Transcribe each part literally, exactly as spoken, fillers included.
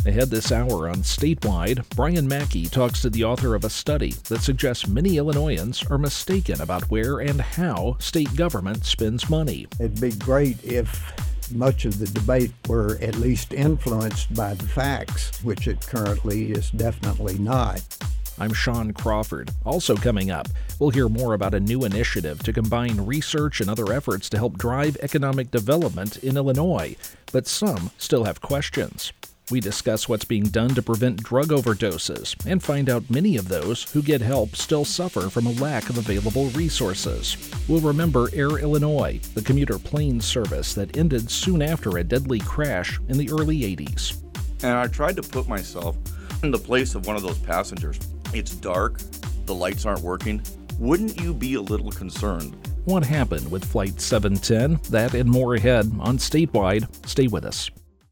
Ahead this hour on Statewide, Brian Mackey talks to the author of a study that suggests many Illinoisans are mistaken about where and how state government spends money. It'd be great if much of the debate were at least influenced by the facts, which it currently is definitely not. I'm Sean Crawford. Also coming up, we'll hear more about a new initiative to combine research and other efforts to help drive economic development in Illinois, but some still have questions. We discuss what's being done to prevent drug overdoses and find out many of those who get help still suffer from a lack of available resources. We'll remember Air Illinois, the commuter plane service that ended soon after a deadly crash in the early eighties. And I tried to put myself in the place of one of those passengers. It's dark, the lights aren't working. Wouldn't you be a little concerned? What happened with Flight seven ten? That and more ahead on Statewide. Stay with us.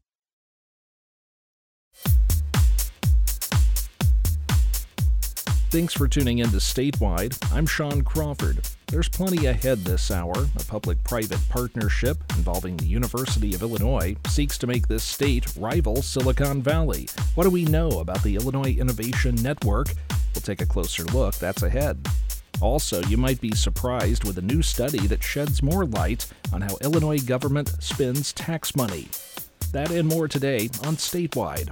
Thanks for tuning in to Statewide. I'm Sean Crawford. There's plenty ahead this hour. A public-private partnership involving the University of Illinois seeks to make this state rival Silicon Valley. What do we know about the Illinois Innovation Network? We'll take a closer look. That's ahead. Also, you might be surprised with a new study that sheds more light on how Illinois government spends tax money. That and more today on Statewide.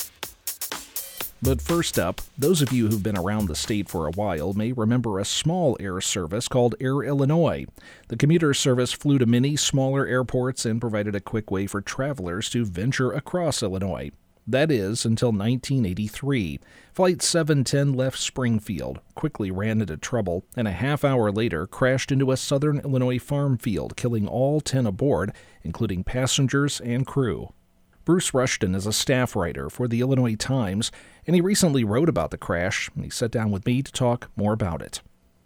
But first up, those of you who've been around the state for a while may remember a small air service called Air Illinois. The commuter service flew to many smaller airports and provided a quick way for travelers to venture across Illinois. That is, until nineteen eighty-three. Flight seven ten left Springfield, quickly ran into trouble, and a half hour later crashed into a southern Illinois farm field, killing all ten aboard, including passengers and crew. Bruce Rushton is a staff writer for the Illinois Times, and he recently wrote about the crash, and he sat down with me to talk more about it.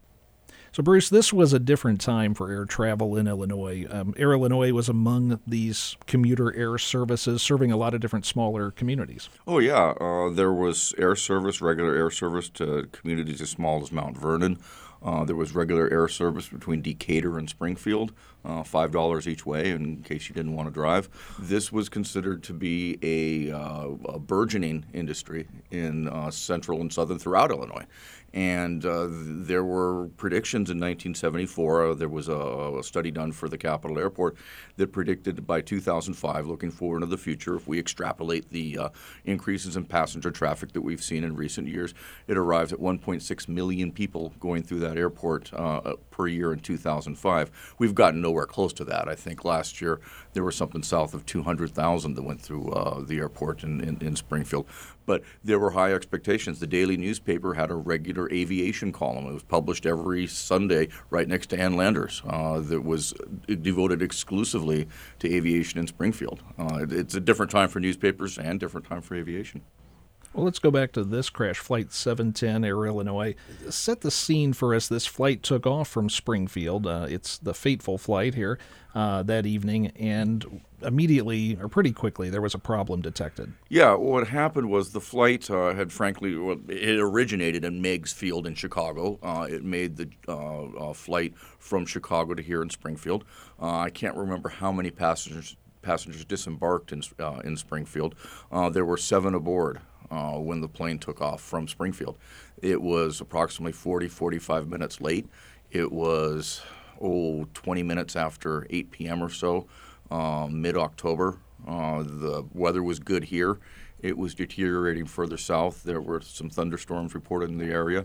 So, Bruce, this was a different time for air travel in Illinois. Um, Air Illinois was among these commuter air services, serving a lot of different smaller communities. Oh, yeah. Uh, there was air service, regular air service to communities as small as Mount Vernon. Uh, there was regular air service between Decatur and Springfield, uh, five dollars each way in case you didn't want to drive. This was considered to be a, uh, a burgeoning industry in uh, central and southern throughout Illinois. And uh, there were predictions in nineteen seventy-four. Uh, there was a, a study done for the Capitol Airport that predicted by two thousand five, looking forward into the future, if we extrapolate the uh, increases in passenger traffic that we've seen in recent years, it arrives at one point six million people going through that airport uh, per year in two thousand five. We've gotten nowhere close to that. I think last year there was something south of two hundred thousand that went through uh, the airport in, in, in Springfield. But there were high expectations. The daily newspaper had a regular aviation column. It was published every Sunday right next to Ann Landers uh, that was devoted exclusively to aviation in Springfield. Uh, it's a different time for newspapers and different time for aviation. Well, let's go back to this crash, Flight seven ten, Air Illinois. Set the scene for us. This flight took off from Springfield. Uh, it's the fateful flight here uh, that evening, and immediately, or pretty quickly, there was a problem detected. Yeah, what happened was the flight had, uh, frankly, well, it originated in Meigs Field in Chicago. Uh, it made the uh, uh, flight from Chicago to here in Springfield. Uh, I can't remember how many passengers passengers disembarked in, uh, in Springfield. Uh, there were seven aboard. Uh, when the plane took off from Springfield. It was approximately forty, forty-five minutes late. It was, oh, twenty minutes after eight p.m. or so, uh, mid-October. Uh, the weather was good here. It was deteriorating further south. There were some thunderstorms reported in the area,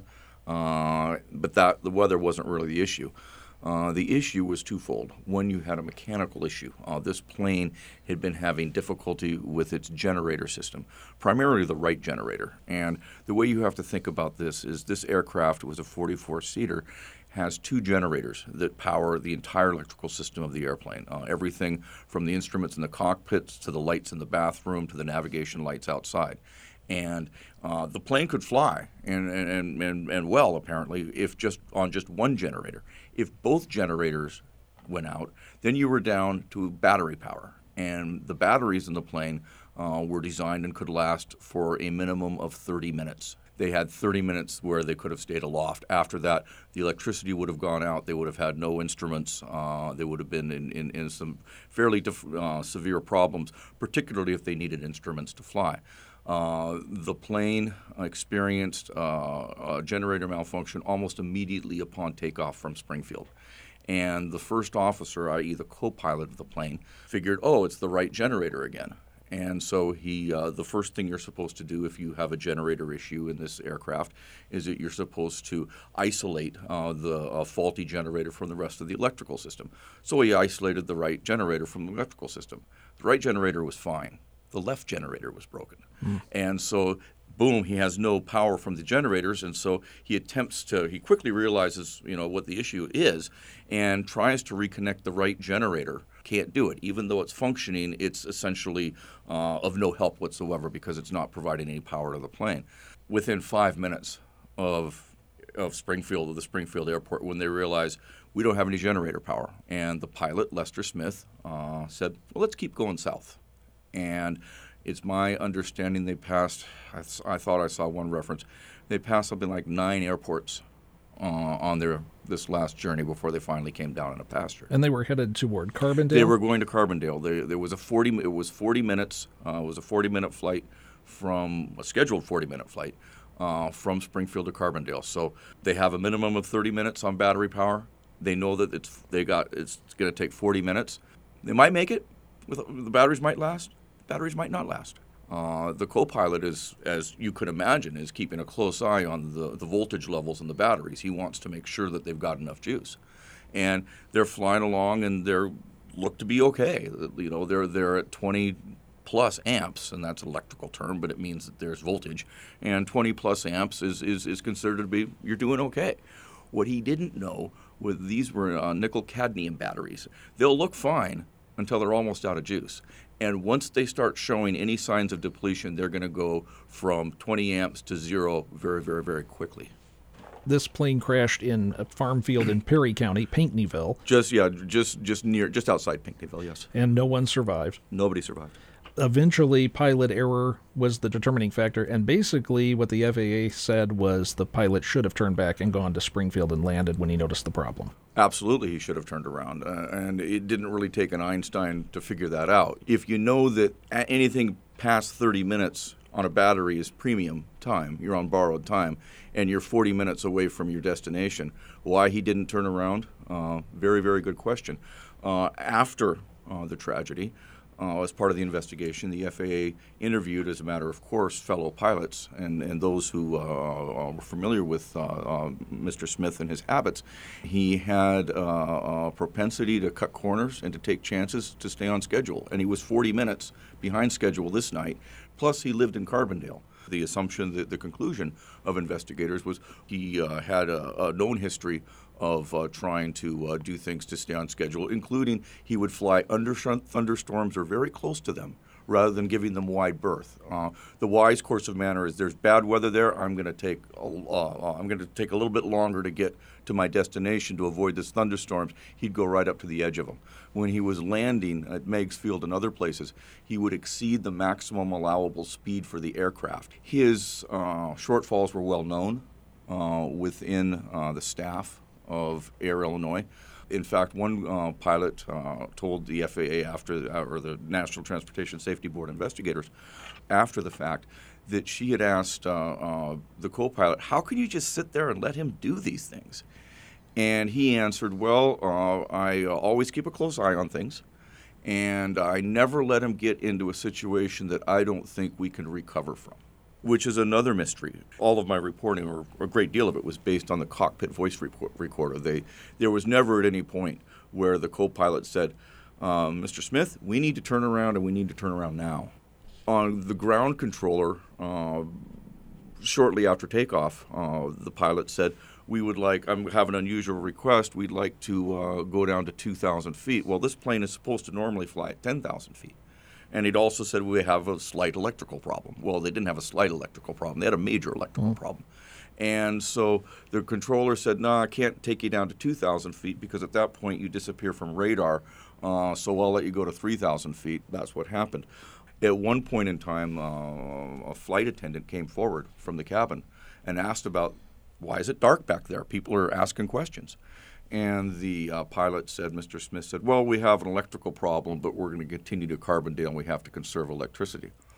uh, but that the weather wasn't really the issue. Uh, the issue was twofold. One, you had a mechanical issue. Uh, this plane had been having difficulty with its generator system, primarily the right generator. And the way you have to think about this is this aircraft was a forty-four seater, has two generators that power the entire electrical system of the airplane. Uh, everything from the instruments in the cockpits to the lights in the bathroom to the navigation lights outside. And uh, the plane could fly, and, and, and, and well, apparently, if just on just one generator. If both generators went out, then you were down to battery power. And the batteries in the plane uh, were designed and could last for a minimum of thirty minutes. They had thirty minutes where they could have stayed aloft. After that, the electricity would have gone out. They would have had no instruments. Uh, they would have been in, in, in some fairly dif- uh, severe problems, particularly if they needed instruments to fly. Uh, the plane experienced uh, a generator malfunction almost immediately upon takeoff from Springfield. And the first officer, that is the co-pilot of the plane, figured, oh, it's the right generator again. And so he, uh, the first thing you're supposed to do if you have a generator issue in this aircraft is that you're supposed to isolate uh, the uh, faulty generator from the rest of the electrical system. So he isolated the right generator from the electrical system. The right generator was fine. The left generator was broken. Mm. And so, boom, he has no power from the generators, and so he attempts to, he quickly realizes, you know, what the issue is and tries to reconnect the right generator. Can't do it. Even though it's functioning, it's essentially uh, of no help whatsoever because it's not providing any power to the plane. Within five minutes of of Springfield, of the Springfield airport, when they realized we don't have any generator power, and the pilot, Lester Smith, uh, said, well, let's keep going south. And it's my understanding they passed, I, th- I thought I saw one reference, they passed something like nine airports uh, on their this last journey before they finally came down in a pasture. And they were headed toward Carbondale? They were going to Carbondale. They, there was a forty, it was forty minutes, uh, it was a forty-minute flight from, a scheduled forty-minute flight uh, from Springfield to Carbondale. So they have a minimum of thirty minutes on battery power. They know that it's they got it's going to take forty minutes. They might make it. With, the batteries might last. Batteries might not last. Uh, the co-pilot is, as you could imagine, is keeping a close eye on the, the voltage levels in the batteries. He wants to make sure that they've got enough juice. And they're flying along and they're look to be okay. You know, they're they're at twenty plus amps, and that's an electrical term, but it means that there's voltage. And twenty plus amps is, is, is considered to be, you're doing okay. What he didn't know was these were uh, nickel-cadmium batteries. They'll look fine until they're almost out of juice. And once they start showing any signs of depletion, they're going to go from twenty amps to zero very, very, very quickly. This plane crashed in a farm field in Perry County, Pinckneyville. Just, yeah, just just near, just outside Pinckneyville, yes. And no one survived. Nobody survived. Eventually, pilot error was the determining factor, and basically what the F A A said was the pilot should have turned back and gone to Springfield and landed when he noticed the problem. Absolutely, he should have turned around, uh, and it didn't really take an Einstein to figure that out. If you know that anything past thirty minutes on a battery is premium time, you're on borrowed time, and you're forty minutes away from your destination, why he didn't turn around? Uh, very, very good question. Uh, after uh, the tragedy, Uh, as part of the investigation, the F A A interviewed, as a matter of course, fellow pilots and, and those who uh, were familiar with uh, uh, Mister Smith and his habits. He had uh, a propensity to cut corners and to take chances to stay on schedule, and he was forty minutes behind schedule this night, plus he lived in Carbondale. The assumption, that the conclusion of investigators was he uh, had a, a known history of uh, trying to uh, do things to stay on schedule, including he would fly under thunderstorms or very close to them rather than giving them wide berth. Uh, the wise course of manner is there's bad weather there, I'm going to take a, uh, I'm going to take a little bit longer to get to my destination to avoid this thunderstorms. He'd go right up to the edge of them. When he was landing at Meigs Field and other places, he would exceed the maximum allowable speed for the aircraft. His uh, shortfalls were well known uh, within uh, the staff of Air Illinois. In fact, one uh, pilot uh, told the F A A after, uh, or the National Transportation Safety Board investigators, after the fact, that she had asked uh, uh, the co-pilot, how can you just sit there and let him do these things? And he answered, well, uh, I uh, always keep a close eye on things, and I never let him get into a situation that I don't think we can recover from, which is another mystery. All of my reporting, or a great deal of it, was based on the cockpit voice report recorder. They, there was never at any point where the co-pilot said, um, Mister Smith, we need to turn around, and we need to turn around now. On the ground controller, uh, shortly after takeoff, uh, the pilot said, we would like, I have an unusual request, we'd like to uh, go down to two thousand feet. Well, this plane is supposed to normally fly at ten thousand feet. And he'd also said we have a slight electrical problem. Well, they didn't have a slight electrical problem. They had a major electrical mm. problem. And so the controller said, no, I can't take you down to two thousand feet because at that point you disappear from radar, uh, so I'll let you go to three thousand feet. That's what happened. At one point in time, uh, a flight attendant came forward from the cabin and asked about, why is it dark back there? People are asking questions. And the uh, pilot said, Mister Smith said, well, we have an electrical problem, but we're going to continue to Carbondale and we have to conserve electricity.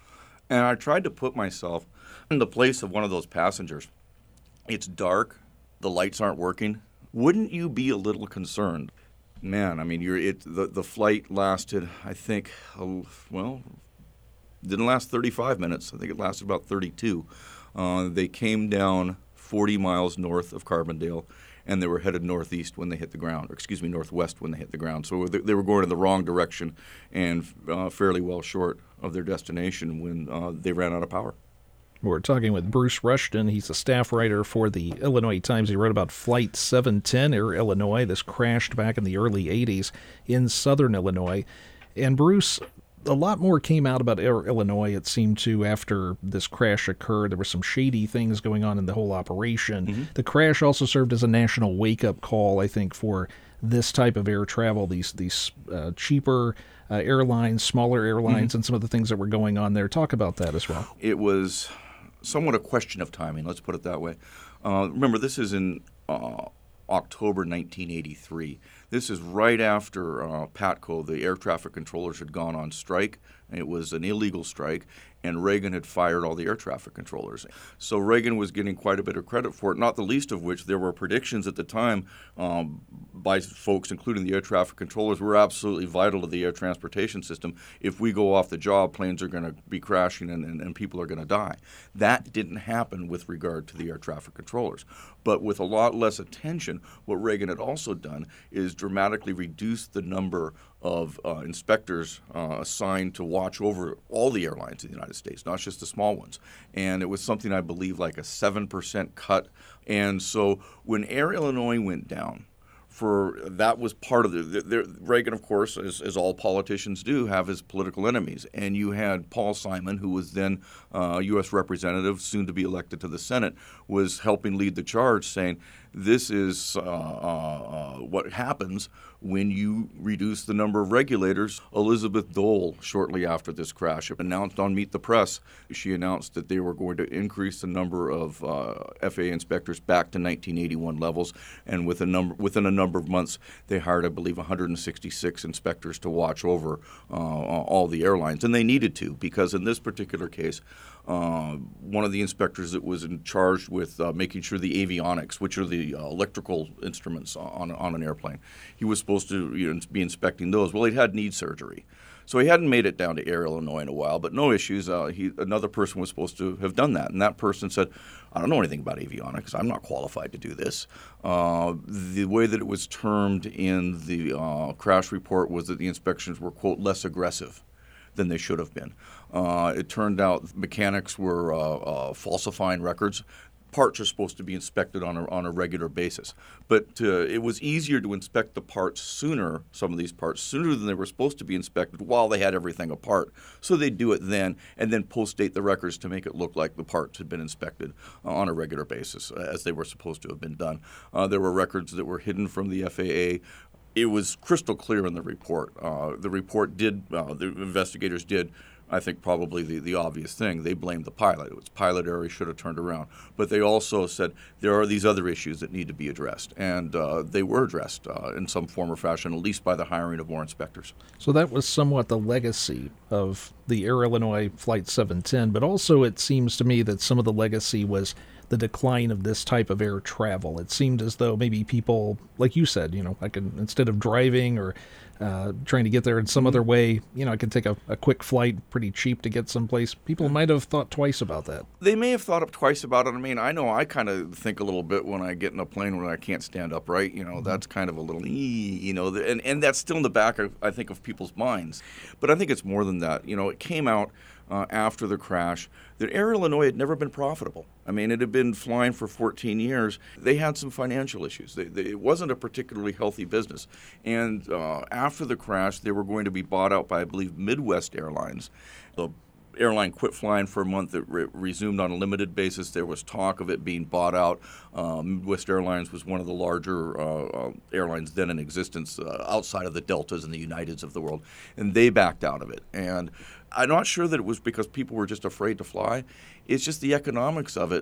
And I tried to put myself in the place of one of those passengers. It's dark. The lights aren't working. Wouldn't you be a little concerned? Man, I mean, you're it. The, the flight lasted, I think, uh, well, didn't last thirty-five minutes. I think it lasted about thirty-two. Uh, they came down forty miles north of Carbondale, and they were headed northeast when they hit the ground, or excuse me, northwest when they hit the ground. So they were going in the wrong direction and uh, fairly well short of their destination when uh, they ran out of power. We're talking with Bruce Rushton. He's a staff writer for the Illinois Times. He wrote about Flight seven ten, Air Illinois. This crashed back in the early eighties in southern Illinois. And Bruce, a lot more came out about Air Illinois, it seemed to, after this crash occurred. There were some shady things going on in the whole operation. Mm-hmm. The crash also served as a national wake-up call, I think, for this type of air travel, these these uh, cheaper uh, airlines, smaller airlines, mm-hmm. and some of the things that were going on there. Talk about that as well. It was somewhat a question of timing, let's put it that way. Uh, remember, this is in uh, October nineteen eighty-three. This is right after uh, PATCO, the air traffic controllers, had gone on strike. It was an illegal strike, and Reagan had fired all the air traffic controllers. So Reagan was getting quite a bit of credit for it, not the least of which there were predictions at the time um, by folks, including the air traffic controllers, were absolutely vital to the air transportation system. If we go off the job, planes are going to be crashing and, and, and people are going to die. That didn't happen with regard to the air traffic controllers. But with a lot less attention, what Reagan had also done is dramatically reduce the number of uh, inspectors uh, assigned to watch over all the airlines in the United States, not just the small ones. And it was something, I believe, like a seven percent cut. And so when Air Illinois went down, for that was part of the, the, the Reagan, of course, as, as all politicians do, have his political enemies. And you had Paul Simon, who was then uh, U S representative, soon to be elected to the Senate, was helping lead the charge, saying this is uh, uh, what happens when you reduce the number of regulators. Elizabeth Dole, shortly after this crash, announced on Meet the Press, she announced that they were going to increase the number of uh, F A A inspectors back to nineteen eighty-one levels, and with a number, within a number of months, they hired, I believe, one hundred sixty-six inspectors to watch over uh, all the airlines, and they needed to, because in this particular case, Uh, one of the inspectors that was in charge with uh, making sure the avionics, which are the uh, electrical instruments on on an airplane, he was supposed to you know, be inspecting those. Well, he'd had knee surgery, so he hadn't made it down to Air Illinois in a while, but no issues. Uh, he another person was supposed to have done that, and that person said, I don't know anything about avionics. I'm not qualified to do this. Uh, the way that it was termed in the uh, crash report was that the inspections were, quote, less aggressive than they should have been. Uh, it turned out mechanics were uh, uh, falsifying records. Parts are supposed to be inspected on a, on a regular basis. But uh, it was easier to inspect the parts sooner, some of these parts, sooner than they were supposed to be inspected while they had everything apart. So they'd do it then and then post-date the records to make it look like the parts had been inspected uh, on a regular basis uh, as they were supposed to have been done. Uh, there were records that were hidden from the F A A. It was crystal clear in the report. Uh, the report did, uh, the investigators did, I think probably the, the obvious thing. They blamed the pilot. It was pilot error. He should have turned around. But they also said there are these other issues that need to be addressed. And uh, they were addressed uh, in some form or fashion, at least by the hiring of more inspectors. So that was somewhat the legacy of the Air Illinois Flight seven ten. But also it seems to me that some of the legacy was the decline of this type of air travel. It seemed as though maybe people, like you said, you know, I can, instead of driving or uh, trying to get there in some mm-hmm. other way, you know, I can take a, a quick flight, pretty cheap to get someplace. People might have thought twice about that. They may have thought up twice about it. I mean, I know I kind of think a little bit when I get in a plane when I can't stand upright. You know, mm-hmm. that's kind of a little, you know, and, and that's still in the back, of, I think, of people's minds. But I think it's more than that. You know, it came out Uh, after the crash that Air Illinois had never been profitable. I mean, it had been flying for fourteen years. They had some financial issues. They, they, it wasn't a particularly healthy business. And uh, after the crash, they were going to be bought out by, I believe, Midwest Airlines. The airline quit flying for a month. It re- resumed on a limited basis. There was talk of it being bought out. Uh, Midwest Airlines was one of the larger uh, uh, airlines then in existence uh, outside of the Deltas and the Uniteds of the world. And they backed out of it. And I'm not sure that it was because people were just afraid to fly. It's just the economics of it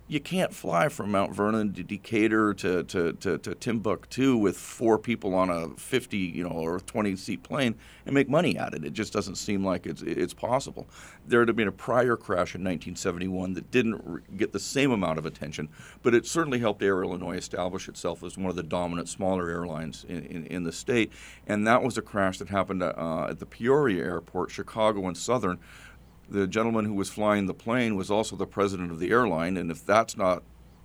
You can't fly from Mount Vernon to Decatur to, to, to, to Timbuktu with four people on a fifty, you know, or twenty seat plane and make money at it. It just doesn't seem like it's it's possible. There had been a prior crash in nineteen seventy-one that didn't re- get the same amount of attention, but it certainly helped Air Illinois establish itself as one of the dominant smaller airlines in, in, in the state. And that was a crash that happened uh, at the Peoria Airport, Chicago and Southern. The gentleman who was flying the plane was also the president of the airline, and if that's not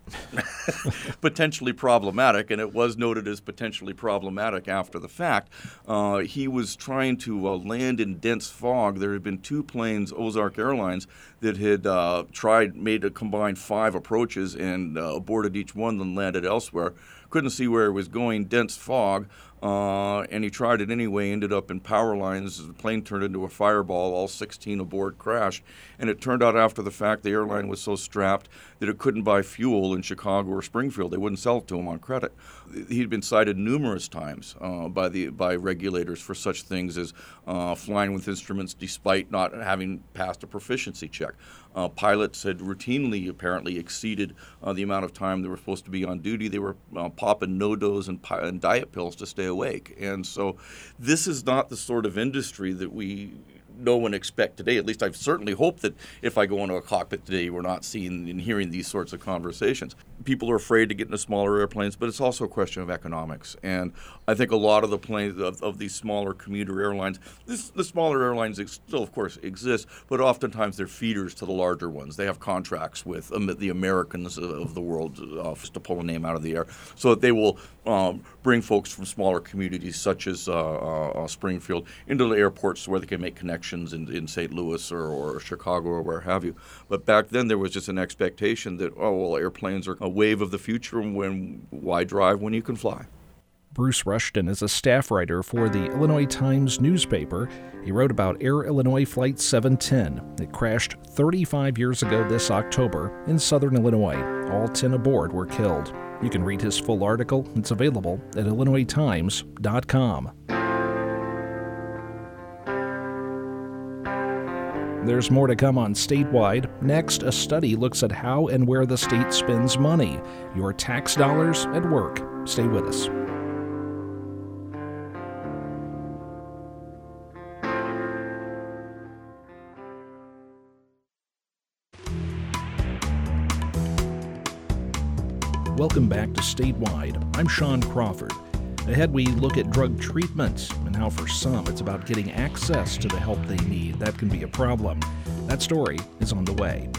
potentially problematic, and it was noted as potentially problematic after the fact, uh, he was trying to uh, land in dense fog. There had been two planes, Ozark Airlines, that had uh, tried, made a combined five approaches and uh, aborted each one, then landed elsewhere. Couldn't see where it was going, dense fog. Uh, and he tried it anyway, ended up in power lines. The plane turned into a fireball. All sixteen aboard crashed. And it turned out after the fact the airline was so strapped that it couldn't buy fuel in Chicago or Springfield. They wouldn't sell it to him on credit. He'd been cited numerous times uh, by the by regulators for such things as uh, flying with instruments despite not having passed a proficiency check. Uh, pilots had routinely, apparently, exceeded uh, the amount of time they were supposed to be on duty. They were uh, popping NoDoz and, pi- and diet pills to stay awake. And so this is not the sort of industry that we know and expect today. At least I certainly hope that if I go into a cockpit today, we're not seeing and hearing these sorts of conversations. People are afraid to get into smaller airplanes, but it's also a question of economics. And I think a lot of the planes of, of these smaller commuter airlines, this, the smaller airlines still, of course, exist, but oftentimes they're feeders to the larger ones. They have contracts with um, the Americans of the world, uh, just to pull a name out of the air, so that they will um, bring folks from smaller communities such as uh, uh, Springfield into the airports where they can make connections in, in Saint Louis or, or Chicago or where have you. But back then there was just an expectation that, oh, well, airplanes are a wave of the future, and when, why drive when you can fly? Bruce Rushton is a staff writer for the Illinois Times newspaper. He wrote about Air Illinois Flight seven ten. It crashed thirty-five years ago this October in southern Illinois. All ten aboard were killed. You can read his full article. It's available at illinois times dot com. There's more to come on Statewide. Next, a study looks at how and where the state spends money. Your tax dollars at work. Stay with us. Welcome back to Statewide. I'm Sean Crawford. Ahead, we look at drug treatment and how for some it's about getting access to the help they need. That can be a problem. That story is on the way.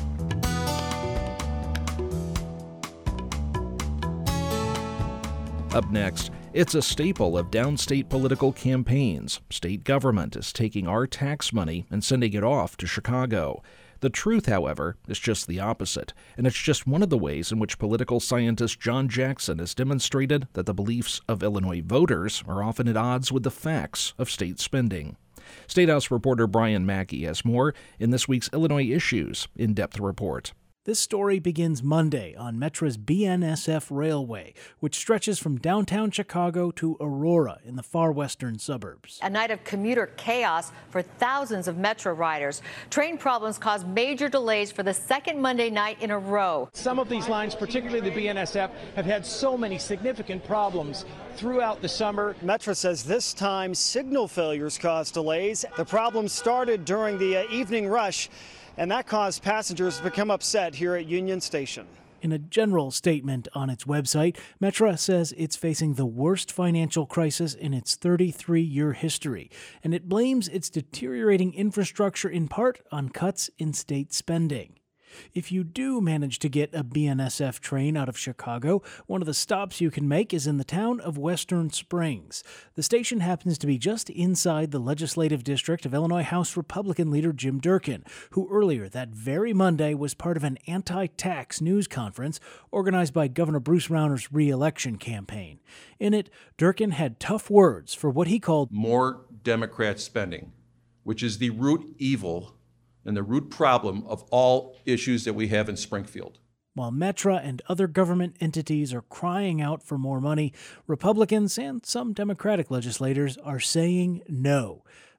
Up next, it's a staple of downstate political campaigns. State government is taking our tax money and sending it off to Chicago. The truth, however, is just the opposite, and it's just one of the ways in which political scientist John Jackson has demonstrated that the beliefs of Illinois voters are often at odds with the facts of state spending. State House reporter Brian Mackey has more in this week's Illinois Issues In-Depth Report. This story begins Monday on Metra's B N S F Railway, which stretches from downtown Chicago to Aurora in the far western suburbs. A night of commuter chaos for thousands of Metra riders. Train problems caused major delays for the second Monday night in a row. Some of these lines, particularly the B N S F, have had so many significant problems throughout the summer. Metra says this time signal failures caused delays. The problems started during the uh, evening rush, and that caused passengers to become upset here at Union Station. In a general statement on its website, Metra says it's facing the worst financial crisis in its thirty-three-year history, and it blames its deteriorating infrastructure in part on cuts in state spending. If you do manage to get a B N S F train out of Chicago, one of the stops you can make is in the town of Western Springs. The station happens to be just inside the legislative district of Illinois House Republican leader Jim Durkin, who earlier that very Monday was part of an anti-tax news conference organized by Governor Bruce Rauner's re-election campaign. In it, Durkin had tough words for what he called more Democrat spending, which is the root evil and the root problem of all issues that we have in Springfield. While Metra and other government entities are crying out for more money, Republicans and some Democratic legislators are saying no.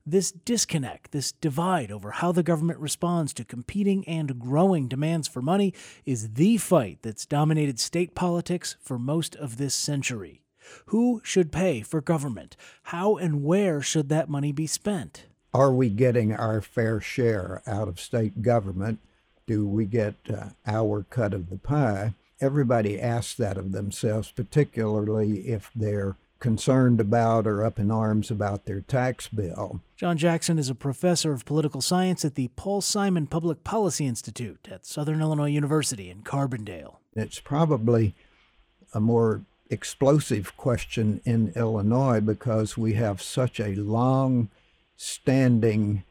This disconnect, this divide over how the government responds to competing and growing demands for money is the fight that's dominated state politics for most of this century. Who should pay for government? How and where should that money be spent? Are we getting our fair share out of state government? Do we get uh, our cut of the pie? Everybody asks that of themselves, particularly if they're concerned about or up in arms about their tax bill. John Jackson is a professor of political science at the Paul Simon Public Policy Institute at Southern Illinois University in Carbondale. It's probably a more explosive question in Illinois because we have such a long-standing,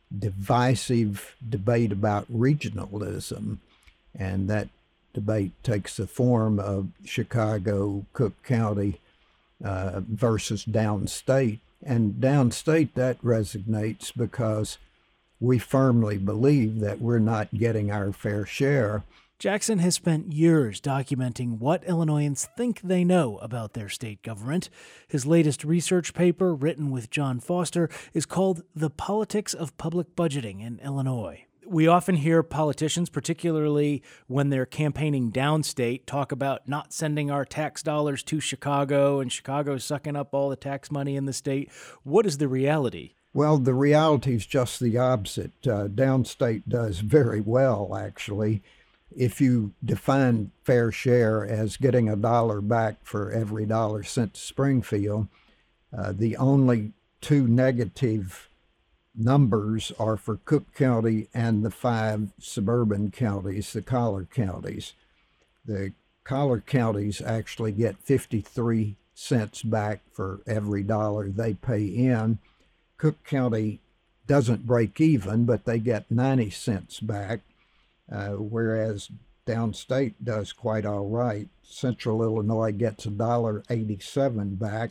divisive debate about regionalism, and that debate takes the form of Chicago, Cook County, Uh, versus downstate. And downstate, that resonates because we firmly believe that we're not getting our fair share. Jackson has spent years documenting what Illinoisans think they know about their state government. His latest research paper, written with John Foster, is called The Politics of Public Budgeting in Illinois. We often hear politicians, particularly when they're campaigning downstate, talk about not sending our tax dollars to Chicago and Chicago sucking up all the tax money in the state. What is the reality? Well, the reality is just the opposite. Uh, downstate does very well, actually. If you define fair share as getting a dollar back for every dollar sent to Springfield, uh, the only two negative numbers are for Cook County and the five suburban counties, the collar counties. The collar counties actually get fifty-three cents back for every dollar they pay in. Cook County doesn't break even, but they get ninety cents back, uh, whereas downstate does quite all right. Central Illinois gets one dollar eighty-seven back,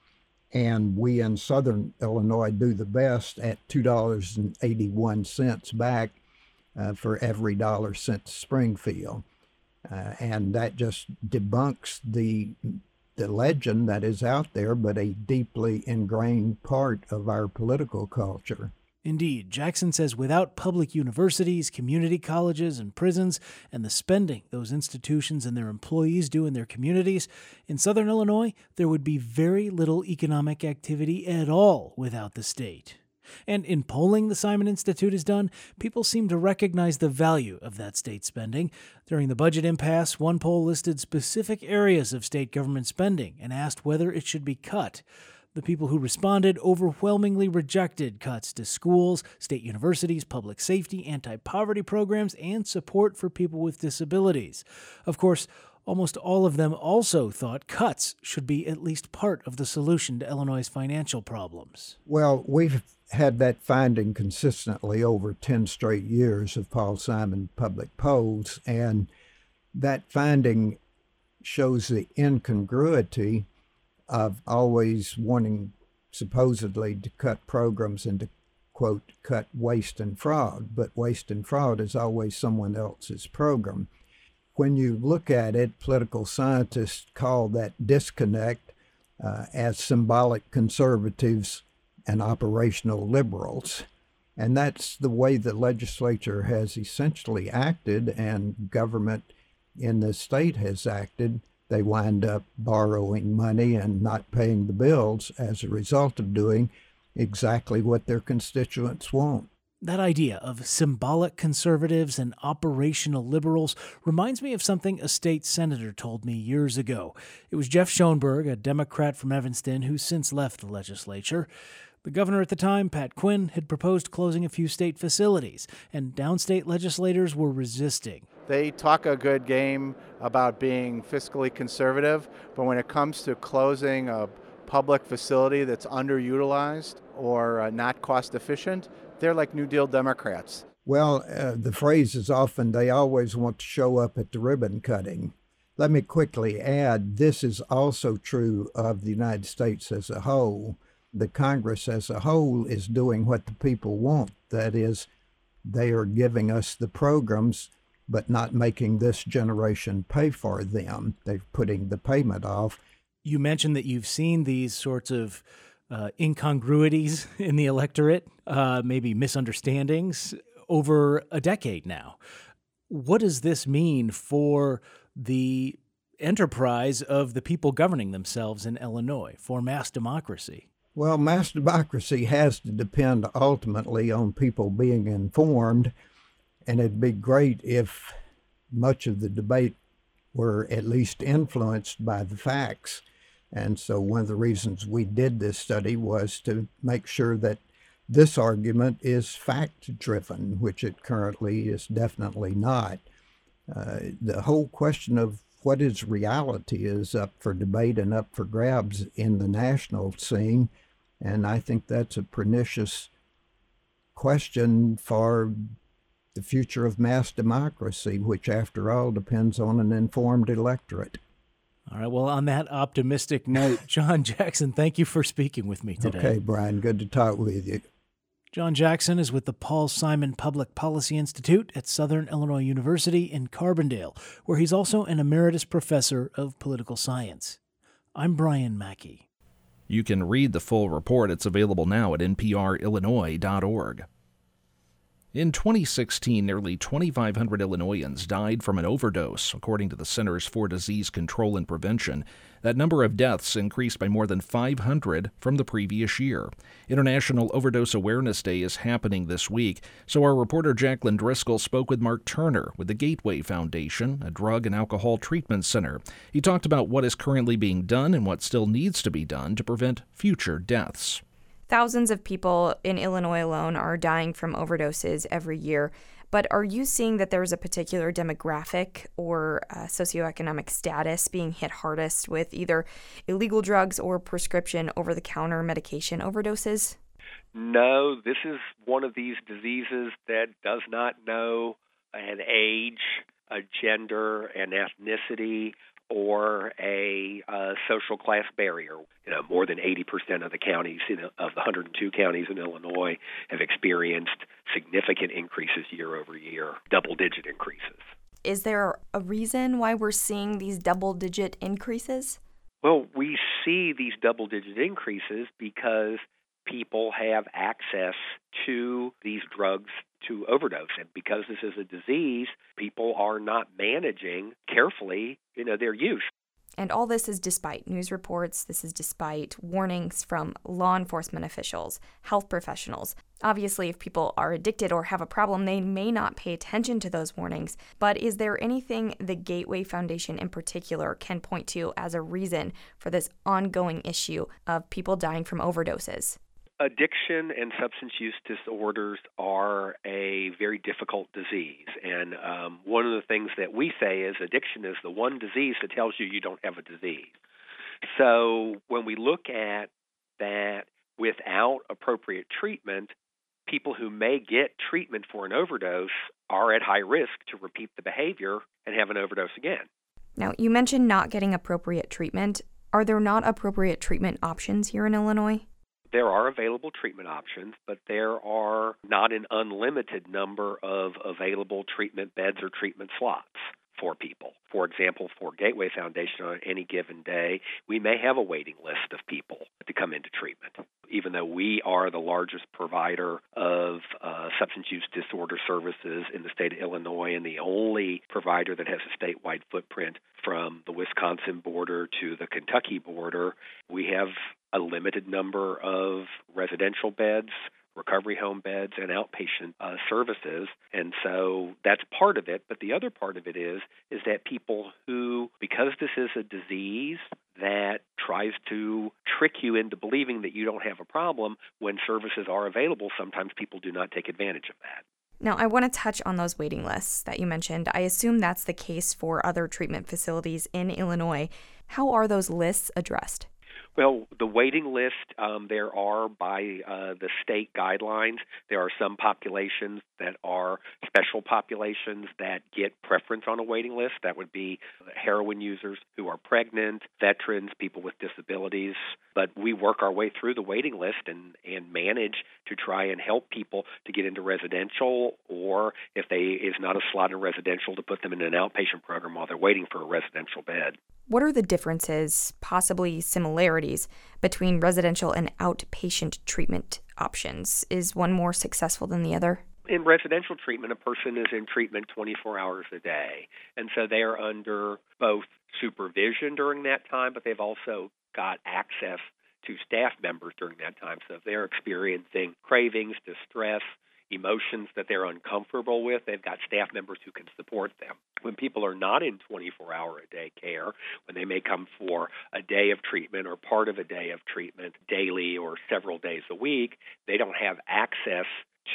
and we in Southern Illinois do the best at two dollars and eighty-one cents back uh, for every dollar sent to Springfield. Uh, and that just debunks the the legend that is out there, but a deeply ingrained part of our political culture. Indeed, Jackson says without public universities, community colleges, and prisons, and the spending those institutions and their employees do in their communities, in Southern Illinois, there would be very little economic activity at all without the state. And in polling the Simon Institute has done, people seem to recognize the value of that state spending. During the budget impasse, one poll listed specific areas of state government spending and asked whether it should be cut. The people who responded overwhelmingly rejected cuts to schools, state universities, public safety, anti-poverty programs, and support for people with disabilities. Of course, almost all of them also thought cuts should be at least part of the solution to Illinois' financial problems. Well, we've had that finding consistently over ten straight years of Paul Simon public polls, and that finding shows the incongruity of always wanting supposedly to cut programs and to, quote, cut waste and fraud. But waste and fraud is always someone else's program. When you look at it, political scientists call that disconnect uh, as symbolic conservatives and operational liberals. And that's the way the legislature has essentially acted, and government in the state has acted. They wind up borrowing money and not paying the bills as a result of doing exactly what their constituents want. That idea of symbolic conservatives and operational liberals reminds me of something a state senator told me years ago. It was Jeff Schoenberg, a Democrat from Evanston, who's since left the legislature. The governor at the time, Pat Quinn, had proposed closing a few state facilities, and downstate legislators were resisting. They talk a good game about being fiscally conservative, but when it comes to closing a public facility that's underutilized or uh, not cost efficient, they're like New Deal Democrats. Well, uh, the phrase is often they always want to show up at the ribbon cutting. Let me quickly add, this is also true of the United States as a whole. The Congress as a whole is doing what the people want. That is, they are giving us the programs, but not making this generation pay for them. They're putting the payment off. You mentioned that you've seen these sorts of uh, incongruities in the electorate, uh, maybe misunderstandings over a decade now. What does this mean for the enterprise of the people governing themselves in Illinois, for mass democracy? Well, mass democracy has to depend ultimately on people being informed, and it'd be great if much of the debate were at least influenced by the facts. And so one of the reasons we did this study was to make sure that this argument is fact-driven, which it currently is definitely not. Uh, the whole question of what is reality is up for debate and up for grabs in the national scene, and I think that's a pernicious question for the future of mass democracy, which, after all, depends on an informed electorate. All right. Well, on that optimistic note, John Jackson, thank you for speaking with me today. Okay, Brian, good to talk with you. John Jackson is with the Paul Simon Public Policy Institute at Southern Illinois University in Carbondale, where he's also an emeritus professor of political science. I'm Brian Mackey. You can read the full report. It's available now at N P R Illinois dot org. In twenty sixteen, nearly twenty-five hundred Illinoisans died from an overdose, according to the Centers for Disease Control and Prevention. That number of deaths increased by more than five hundred from the previous year. International Overdose Awareness Day is happening this week, so our reporter Jacqueline Driscoll spoke with Mark Turner with the Gateway Foundation, a drug and alcohol treatment center. He talked about what is currently being done and what still needs to be done to prevent future deaths. Thousands of people in Illinois alone are dying from overdoses every year. But are you seeing that there's a particular demographic or uh, socioeconomic status being hit hardest with either illegal drugs or prescription over-the-counter medication overdoses? No, this is one of these diseases that does not know an age, a gender, an ethnicity, or a uh, social class barrier. You know, more than eighty percent of the counties, in, of the one hundred two counties in Illinois, have experienced significant increases year over year, double-digit increases. Is there a reason why we're seeing these double-digit increases? Well, we see these double-digit increases because people have access to these drugs to overdose. And because this is a disease, people are not managing carefully, you know, their use. And all this is despite news reports, this is despite warnings from law enforcement officials, health professionals. Obviously, if people are addicted or have a problem, they may not pay attention to those warnings. But is there anything the Gateway Foundation in particular can point to as a reason for this ongoing issue of people dying from overdoses? Addiction and substance use disorders are a very difficult disease. And um, one of the things that we say is addiction is the one disease that tells you you don't have a disease. So when we look at that without appropriate treatment, people who may get treatment for an overdose are at high risk to repeat the behavior and have an overdose again. Now, you mentioned not getting appropriate treatment. Are there not appropriate treatment options here in Illinois? There are available treatment options, but there are not an unlimited number of available treatment beds or treatment slots for people. For example, for Gateway Foundation, on any given day, we may have a waiting list of people to come into treatment. Even though we are the largest provider of uh, substance use disorder services in the state of Illinois and the only provider that has a statewide footprint from the Wisconsin border to the Kentucky border, we have a limited number of residential beds, recovery home beds, and outpatient uh, services. And so that's part of it. But the other part of it is, is that people who, because this is a disease that tries to trick you into believing that you don't have a problem, when services are available, sometimes people do not take advantage of that. Now, I want to touch on those waiting lists that you mentioned. I assume that's the case for other treatment facilities in Illinois. How are those lists addressed? Well, the waiting list, um, there are by uh, the state guidelines, there are some populations that are special populations that get preference on a waiting list. That would be heroin users who are pregnant, veterans, people with disabilities. But we work our way through the waiting list and, and manage to try and help people to get into residential, or if they is not a slot in residential, to put them in an outpatient program while they're waiting for a residential bed. What are the differences, possibly similarities, disparities between residential and outpatient treatment options? Is one more successful than the other? In residential treatment, a person is in treatment twenty-four hours a day. And so they are under both supervision during that time, but they've also got access to staff members during that time. So if they're experiencing cravings, distress, emotions that they're uncomfortable with, they've got staff members who can support them. When people are not in twenty-four hour a day care, when they may come for a day of treatment or part of a day of treatment daily or several days a week, they don't have access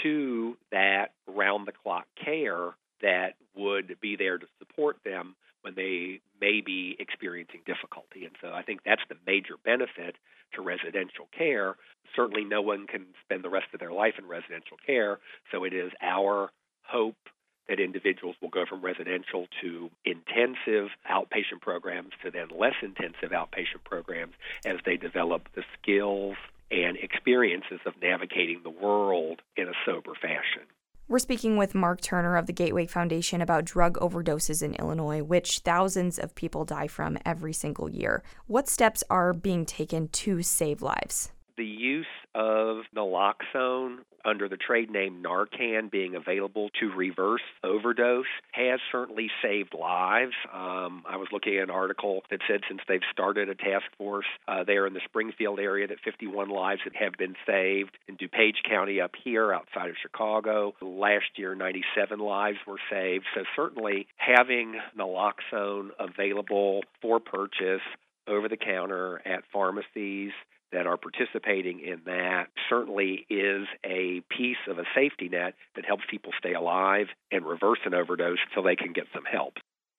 to that round-the-clock care that would be there to support them when they may be experiencing difficulty. And so I think that's the major benefit to residential care. Certainly no one can spend the rest of their life in residential care, so it is our hope that individuals will go from residential to intensive outpatient programs to then less intensive outpatient programs as they develop the skills and experiences of navigating the world in a sober fashion. We're speaking with Mark Turner of the Gateway Foundation about drug overdoses in Illinois, which thousands of people die from every single year. What steps are being taken to save lives? The use of naloxone under the trade name Narcan being available to reverse overdose has certainly saved lives. Um, I was looking at an article that said since they've started a task force uh, there in the Springfield area that fifty-one lives have been saved. In DuPage County up here outside of Chicago, last year ninety-seven lives were saved. So certainly having naloxone available for purchase over the counter at pharmacies that are participating in that certainly is a piece of a safety net that helps people stay alive and reverse an overdose until they can get some help.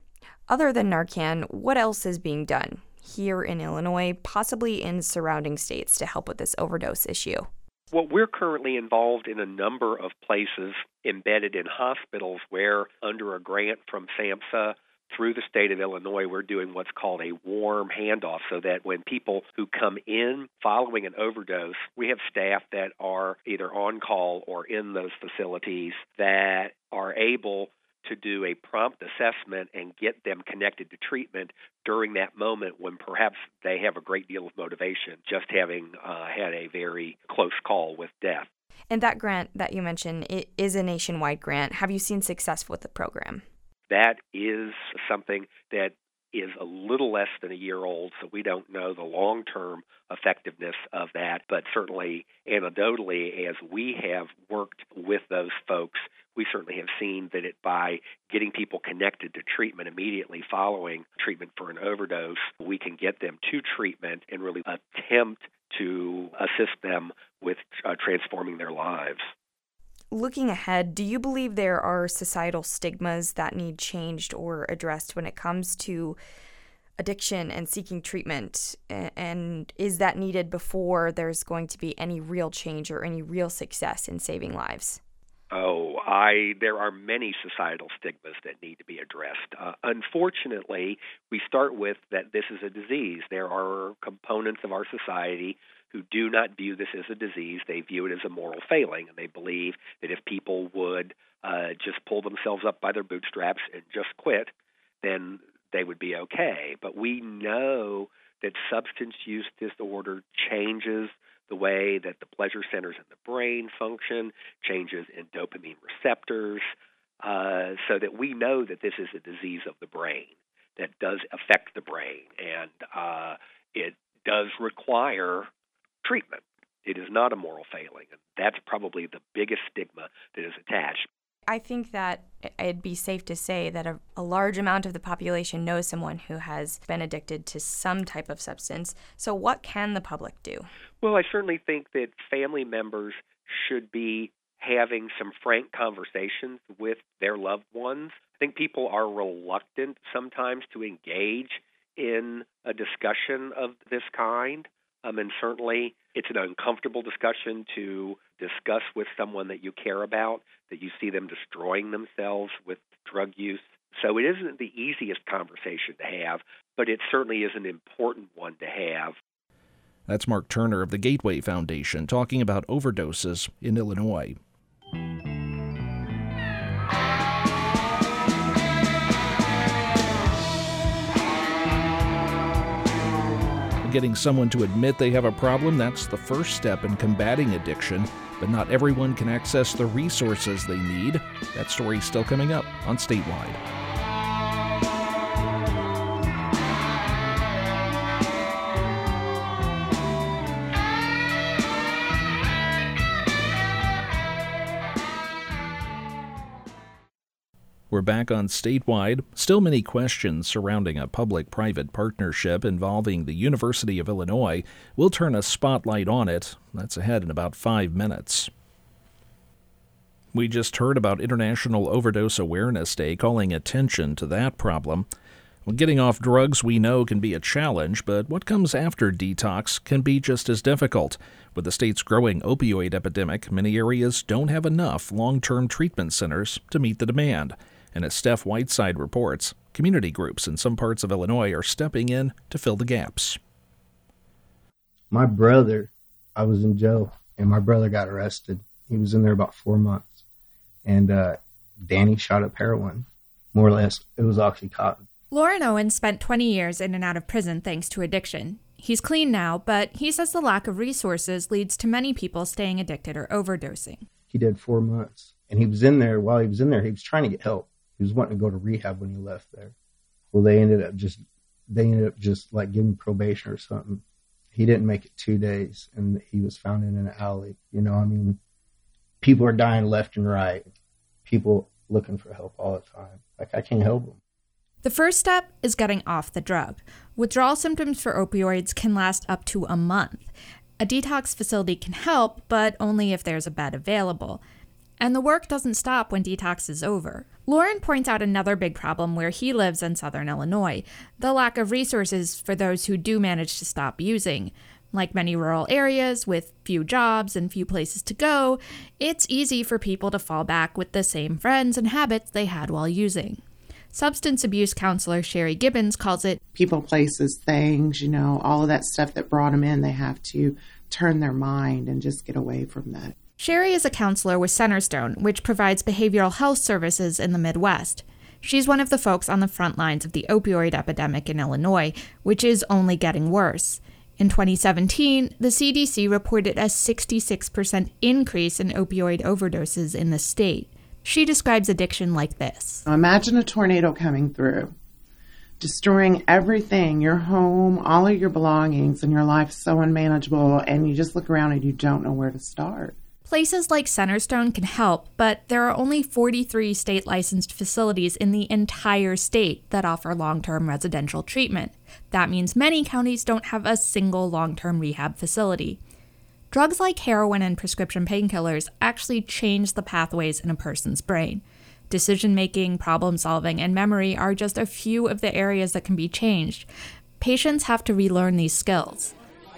Other than Narcan, what else is being done here in Illinois, possibly in surrounding states, to help with this overdose issue? Well, we're currently involved in a number of places embedded in hospitals where, under a grant from SAMHSA, through the state of Illinois, we're doing what's called a warm handoff, so that when people who come in following an overdose, we have staff that are either on call or in those facilities that are able to do a prompt assessment and get them connected to treatment during that moment when perhaps they have a great deal of motivation, just having uh, had a very close call with death. And that grant that you mentioned, it is a nationwide grant. Have you seen success with the program? That is something that is a little less than a year old, so we don't know the long-term effectiveness of that. But certainly, anecdotally, as we have worked with those folks, we certainly have seen that it, by getting people connected to treatment immediately following treatment for an overdose, we can get them to treatment and really attempt to assist them with uh, transforming their lives. Looking ahead, do you believe there are societal stigmas that need changed or addressed when it comes to addiction and seeking treatment? And is that needed before there's going to be any real change or any real success in saving lives? Oh, I there are many societal stigmas that need to be addressed. Uh, unfortunately, we start with that this is a disease. There are components of our society who do not view this as a disease. They view it as a moral failing, and they believe that if people would uh, just pull themselves up by their bootstraps and just quit, then they would be okay. But we know that substance use disorder changes the way that the pleasure centers in the brain function, changes in dopamine receptors, uh, so that we know that this is a disease of the brain that does affect the brain, and uh, it does require treatment. It is not a moral failing, and that's probably the biggest stigma that is attached. I think that it'd be safe to say that a, a large amount of the population knows someone who has been addicted to some type of substance. So what can the public do? Well, I certainly think that family members should be having some frank conversations with their loved ones. I think people are reluctant sometimes to engage in a discussion of this kind. Um, and certainly it's an uncomfortable discussion to discuss with someone that you care about, that you see them destroying themselves with drug use. So it isn't the easiest conversation to have, but it certainly is an important one to have. That's Mark Turner of the Gateway Foundation talking about overdoses in Illinois. Getting someone to admit they have a problem, that's the first step in combating addiction, but not everyone can access the resources they need. That story's still coming up on Statewide. We're back on Statewide. Still many questions surrounding a public-private partnership involving the University of Illinois. We'll turn a spotlight on it. That's ahead in about five minutes. We just heard about International Overdose Awareness Day, calling attention to that problem. Well, getting off drugs we know can be a challenge, but what comes after detox can be just as difficult. With the state's growing opioid epidemic, many areas don't have enough long-term treatment centers to meet the demand. And as Steph Whiteside reports, community groups in some parts of Illinois are stepping in to fill the gaps. My brother, I was in jail, and my brother got arrested. He was in there about four months. And uh, Danny shot up heroin. More or less, it was Oxycontin. Lauren Owens spent twenty years in and out of prison thanks to addiction. He's clean now, but he says the lack of resources leads to many people staying addicted or overdosing. He did four months, and he was in there. While he was in there, he was trying to get help. He was wanting to go to rehab when he left there. Well, they ended up just, they ended up just like giving probation or something. He didn't make it two days, and he was found in an alley. You know, I mean, people are dying left and right. People looking for help all the time. Like, I can't help them. The first step is getting off the drug. Withdrawal symptoms for opioids can last up to a month. A detox facility can help, but only if there's a bed available. And the work doesn't stop when detox is over. Lauren points out another big problem where he lives in southern Illinois, the lack of resources for those who do manage to stop using. Like many rural areas with few jobs and few places to go, it's easy for people to fall back with the same friends and habits they had while using. Substance abuse counselor Sherry Gibbons calls it people, places, things, you know, all of that stuff that brought them in. They have to turn their mind and just get away from that. Sherry is a counselor with Centerstone, which provides behavioral health services in the Midwest. She's one of the folks on the front lines of the opioid epidemic in Illinois, which is only getting worse. In twenty seventeen, the C D C reported a sixty-six percent increase in opioid overdoses in the state. She describes addiction like this. Imagine a tornado coming through, destroying everything, your home, all of your belongings, and your life so unmanageable, and you just look around and you don't know where to start. Places like Centerstone can help, but there are only forty-three state-licensed facilities in the entire state that offer long-term residential treatment. That means many counties don't have a single long-term rehab facility. Drugs like heroin and prescription painkillers actually change the pathways in a person's brain. Decision-making, problem-solving, and memory are just a few of the areas that can be changed. Patients have to relearn these skills.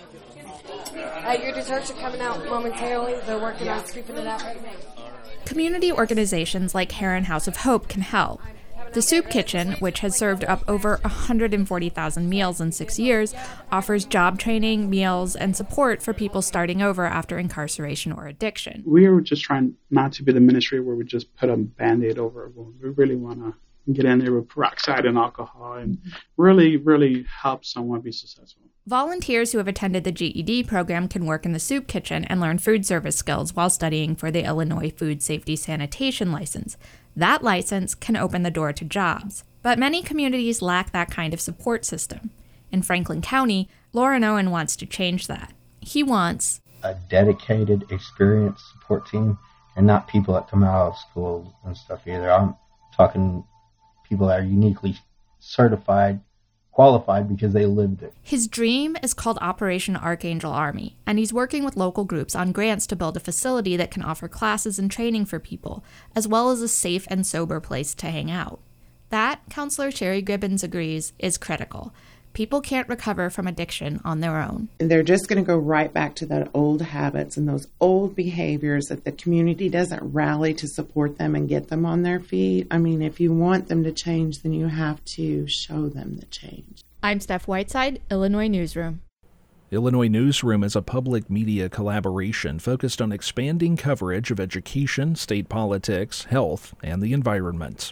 Uh, your desserts are coming out momentarily. They're working on scooping it out right now. Community organizations like Heron House of Hope can help. The Soup Kitchen, which has served up over one hundred forty thousand meals in six years, offers job training, meals, and support for people starting over after incarceration or addiction. We are just trying not to be the ministry where we just put a Band-Aid over it. We really want to get in there with peroxide and alcohol and really, really help someone be successful. Volunteers who have attended the G E D program can work in the Soup Kitchen and learn food service skills while studying for the Illinois Food Safety Sanitation license. That license can open the door to jobs. But many communities lack that kind of support system. In Franklin County, Lauren Owen wants to change that. He wants a dedicated, experienced support team and not people that come out of school and stuff either. I'm talking people that are uniquely certified, qualified because they lived it. His dream is called Operation Archangel Army, and he's working with local groups on grants to build a facility that can offer classes and training for people, as well as a safe and sober place to hang out. That, Counselor Sherry Gibbons agrees, is critical. People can't recover from addiction on their own. And they're just going to go right back to that old habits and those old behaviors that the community doesn't rally to support them and get them on their feet. I mean, if you want them to change, then you have to show them the change. I'm Steph Whiteside, Illinois Newsroom. Illinois Newsroom is a public media collaboration focused on expanding coverage of education, state politics, health, and the environment.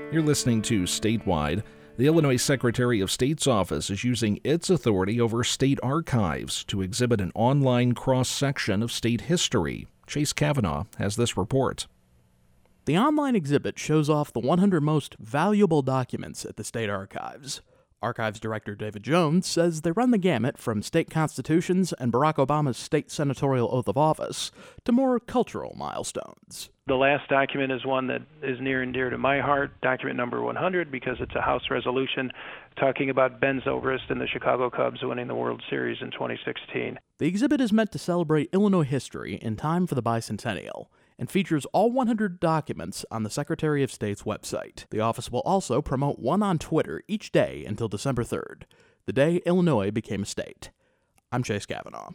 You're listening to Statewide. The Illinois Secretary of State's office is using its authority over state archives to exhibit an online cross-section of state history. Chase Kavanaugh has this report. The online exhibit shows off the one hundred most valuable documents at the state archives. Archives Director David Jones says they run the gamut from state constitutions and Barack Obama's state senatorial oath of office to more cultural milestones. The last document is one that is near and dear to my heart, document number one hundred, because it's a House resolution talking about Ben Zobrist and the Chicago Cubs winning the World Series in twenty sixteen. The exhibit is meant to celebrate Illinois history in time for the bicentennial and features all one hundred documents on the Secretary of State's website. The office will also promote one on Twitter each day until December third, the day Illinois became a state. I'm Chase Kavanaugh.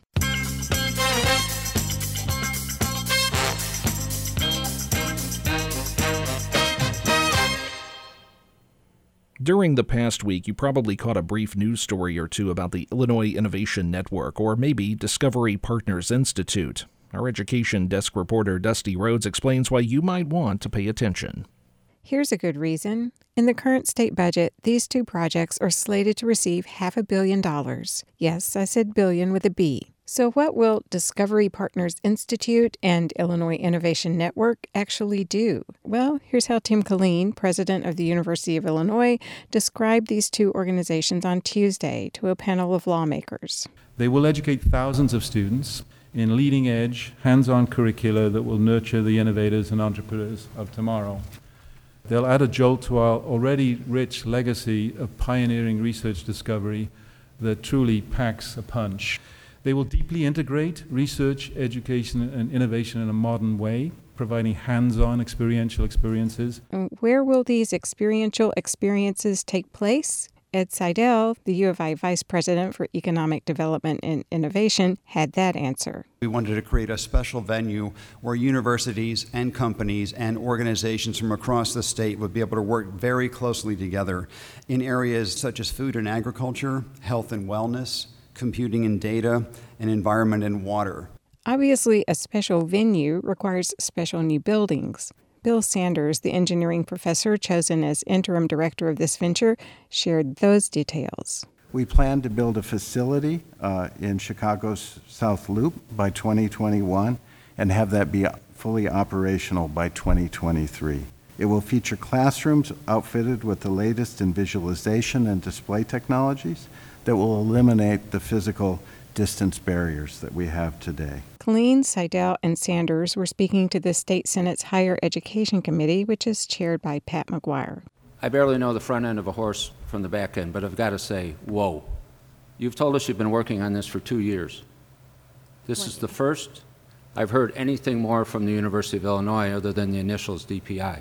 During the past week, you probably caught a brief news story or two about the Illinois Innovation Network, or maybe Discovery Partners Institute. Our education desk reporter Dusty Rhodes explains why you might want to pay attention. Here's a good reason. In the current state budget, these two projects are slated to receive half a billion dollars. Yes, I said billion with a B. So what will Discovery Partners Institute and Illinois Innovation Network actually do? Well, here's how Tim Killeen, president of the University of Illinois, described these two organizations on Tuesday to a panel of lawmakers. They will educate thousands of students in leading-edge, hands-on curricula that will nurture the innovators and entrepreneurs of tomorrow. They'll add a jolt to our already rich legacy of pioneering research discovery that truly packs a punch. They will deeply integrate research, education, and innovation in a modern way, providing hands-on experiential experiences. Where will these experiential experiences take place? Ed Seidel, the U of I Vice President for Economic Development and Innovation, had that answer. We wanted to create a special venue where universities and companies and organizations from across the state would be able to work very closely together in areas such as food and agriculture, health and wellness, computing and data, and environment and water. Obviously, a special venue requires special new buildings. Bill Sanders, the engineering professor chosen as interim director of this venture, shared those details. We plan to build a facility uh, in Chicago's South Loop by twenty twenty-one and have that be fully operational by twenty twenty-three. It will feature classrooms outfitted with the latest in visualization and display technologies that will eliminate the physical distance barriers that we have today. Killeen, Seidel, and Sanders were speaking to the State Senate's Higher Education Committee, which is chaired by Pat McGuire. I barely know the front end of a horse from the back end, but I've got to say, whoa. You've told us you've been working on this for two years. This what? is the first I've heard anything more from the University of Illinois other than the initials D P I.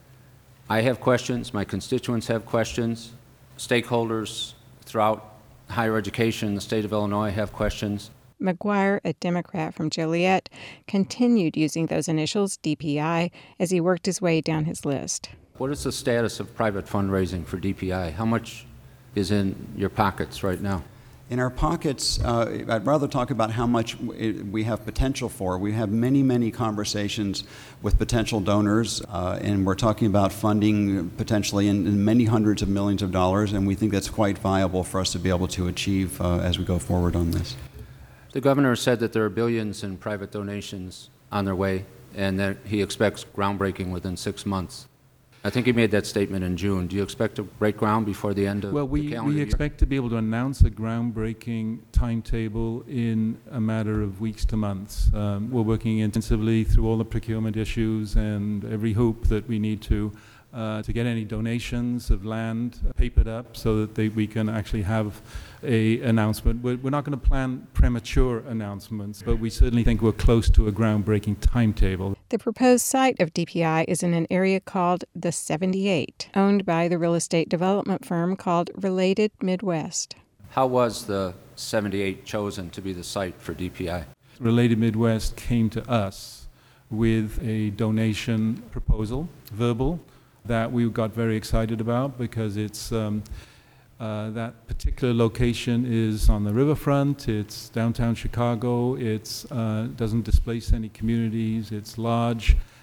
I have questions, my constituents have questions, stakeholders throughout higher education in the state of Illinois have questions. McGuire, a Democrat from Joliet, continued using those initials, D P I, as he worked his way down his list. What is the status of private fundraising for D P I? How much is in your pockets right now? In our pockets, uh, I'd rather talk about how much we have potential for. We have many, many conversations with potential donors, uh, and we're talking about funding potentially in, in many hundreds of millions of dollars, and we think that's quite viable for us to be able to achieve uh, as we go forward on this. The governor said that there are billions in private donations on their way, and that he expects groundbreaking within six months. I think he made that statement in June. Do you expect to break ground before the end of well, we, the calendar we year? expect to be able to announce a groundbreaking timetable in a matter of weeks to months. Um, we're working intensively through all the procurement issues and every hoop that we need to uh, to get any donations of land papered up so that they, we can actually have a announcement. We're, we're not going to plan premature announcements, but we certainly think we're close to a groundbreaking timetable. The proposed site of D P I is in an area called the seventy-eight, owned by the real estate development firm called Related Midwest. How was the seventy-eight chosen to be the site for D P I? Related Midwest came to us with a donation proposal, verbal, that we got very excited about because it's um, uh, that particular location is on the riverfront, it's downtown Chicago, it uh, doesn't displace any communities, it's large,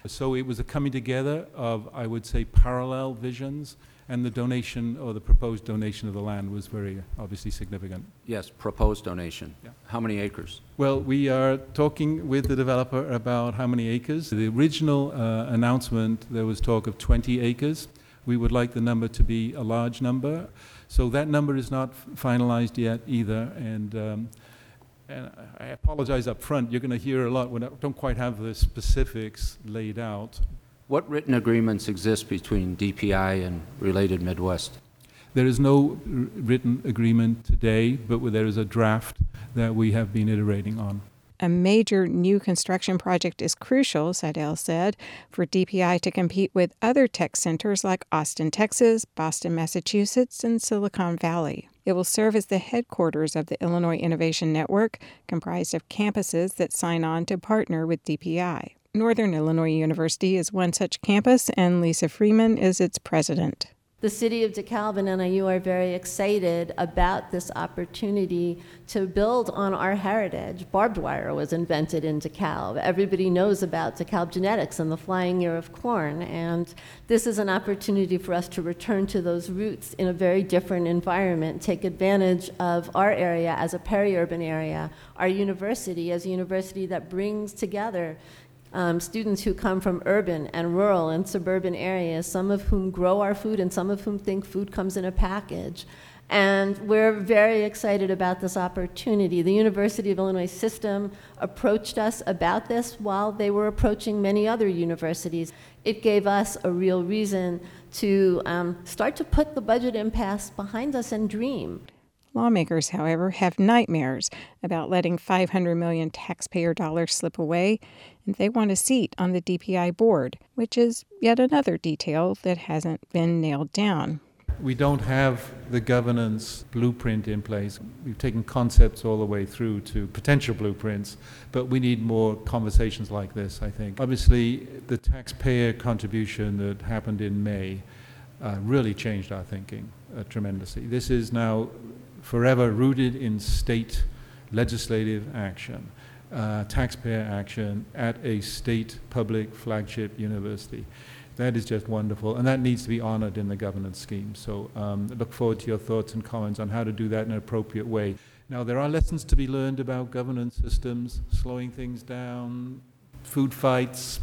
So it was a coming together of, I would say, parallel visions, and the donation or the proposed donation of the land was very obviously significant. Yes, proposed donation. Yeah. How many acres? Well, we are talking with the developer about how many acres. The original uh, announcement, there was talk of twenty acres. We would like the number to be a large number. So that number is not finalized yet either. And um, And I apologize up front. You're going to hear a lot. We don't quite have the specifics laid out. What written agreements exist between D P I and Related Midwest? There is no r- written agreement today, but there is a draft that we have been iterating on. A major new construction project is crucial, Seidel said, for D P I to compete with other tech centers like Austin, Texas, Boston, Massachusetts, and Silicon Valley. It will serve as the headquarters of the Illinois Innovation Network, comprised of campuses that sign on to partner with D P I. Northern Illinois University is one such campus, and Lisa Freeman is its president. The city of DeKalb and N I U are very excited about this opportunity to build on our heritage. Barbed wire was invented in DeKalb. Everybody knows about DeKalb genetics and the flying ear of corn, and this is an opportunity for us to return to those roots in a very different environment, take advantage of our area as a peri-urban area, our university as a university that brings together Um, students who come from urban and rural and suburban areas, some of whom grow our food and some of whom think food comes in a package. And we're very excited about this opportunity. The University of Illinois system approached us about this while they were approaching many other universities. It gave us a real reason to um, start to put the budget impasse behind us and dream. Lawmakers, however, have nightmares about letting five hundred million dollars taxpayer dollars slip away, and they want a seat on the D P I board, which is yet another detail that hasn't been nailed down. We don't have the governance blueprint in place. We've taken concepts all the way through to potential blueprints, but we need more conversations like this, I think. Obviously, the taxpayer contribution that happened in May uh, really changed our thinking uh, tremendously. This is now forever rooted in state legislative action, uh, taxpayer action at a state public flagship university. That is just wonderful, and that needs to be honored in the governance scheme. So um, I look forward to your thoughts and comments on how to do that in an appropriate way. Now, there are lessons to be learned about governance systems, slowing things down, food fights,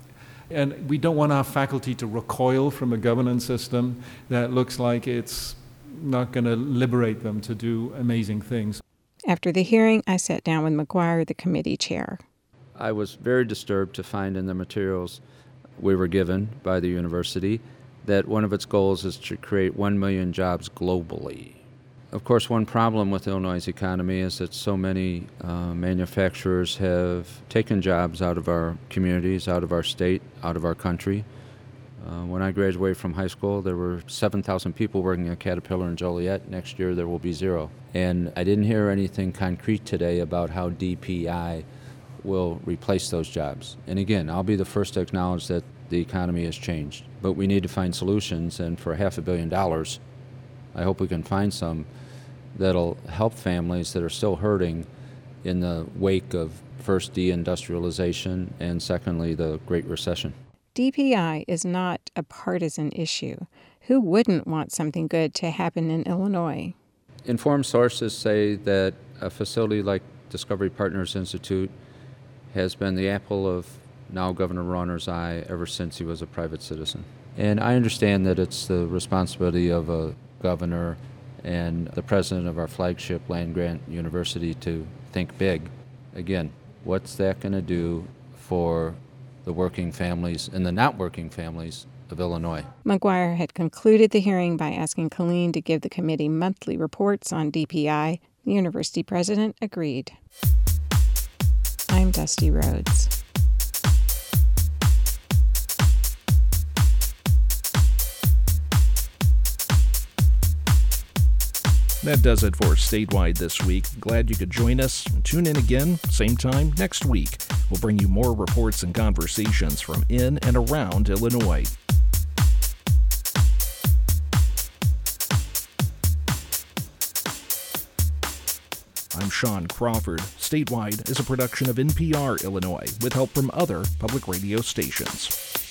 and we don't want our faculty to recoil from a governance system that looks like it's not going to liberate them to do amazing things. After the hearing, I sat down with McGuire, the committee chair. I was very disturbed to find in the materials we were given by the university that one of its goals is to create one million jobs globally. Of course, one problem with Illinois' economy is that so many uh, manufacturers have taken jobs out of our communities, out of our state, out of our country. Uh, when I graduated from high school, there were seven thousand people working at Caterpillar and Joliet. Next year, there will be zero. And I didn't hear anything concrete today about how D P I will replace those jobs. And again, I'll be the first to acknowledge that the economy has changed. But we need to find solutions, and for half a billion dollars, I hope we can find some that'll help families that are still hurting in the wake of first deindustrialization and secondly, the Great Recession. D P I is not a partisan issue. Who wouldn't want something good to happen in Illinois? Informed sources say that a facility like Discovery Partners Institute has been the apple of now Governor Rauner's eye ever since he was a private citizen. And I understand that it's the responsibility of a governor and the president of our flagship land-grant university to think big. Again, what's that going to do for the working families and the not working families of Illinois? McGuire had concluded the hearing by asking Colleen to give the committee monthly reports on D P I. The university president agreed. I'm Dusty Rhodes. That does it for Statewide this week. Glad you could join us. Tune in again, same time next week. We'll bring you more reports and conversations from in and around Illinois. I'm Sean Crawford. Statewide is a production of N P R Illinois with help from other public radio stations.